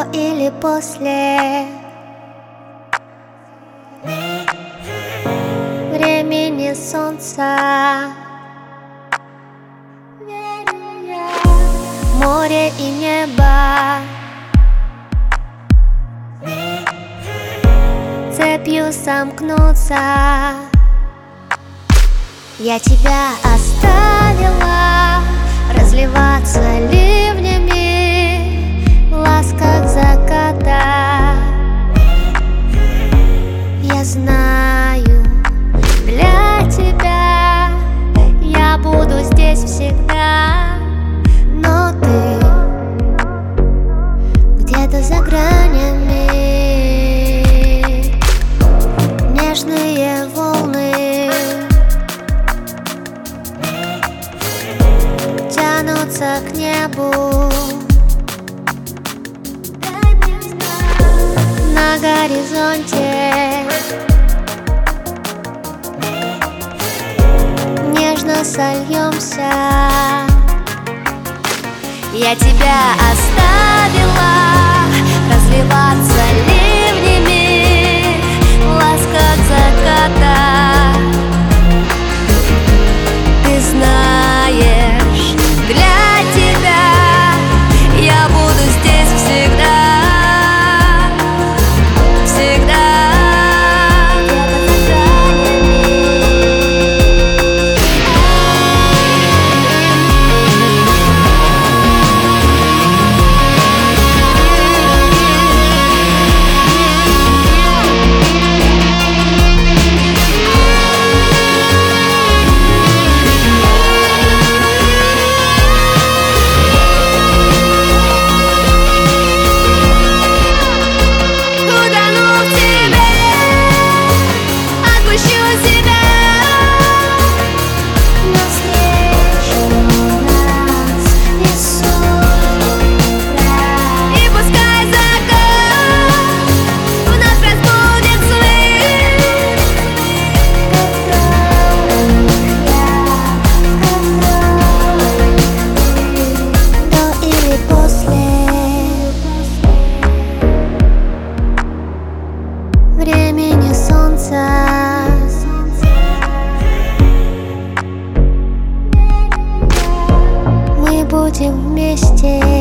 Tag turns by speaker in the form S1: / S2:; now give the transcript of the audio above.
S1: или после времени солнца. Море и небо цепью сомкнутся. Я тебя оставила разливаться ливнями в ласках заката. Я знаю, для тебя я буду здесь всегда, но ты где-то за гранями. Нежные волны тянутся к небу. На горизонте нежно сольемся. Я тебя оставила разливаться ливнями в ласках заката. Ты знаешь, для тебя я буду здесь всегда, всегда. Времени солнца мы будем вместе.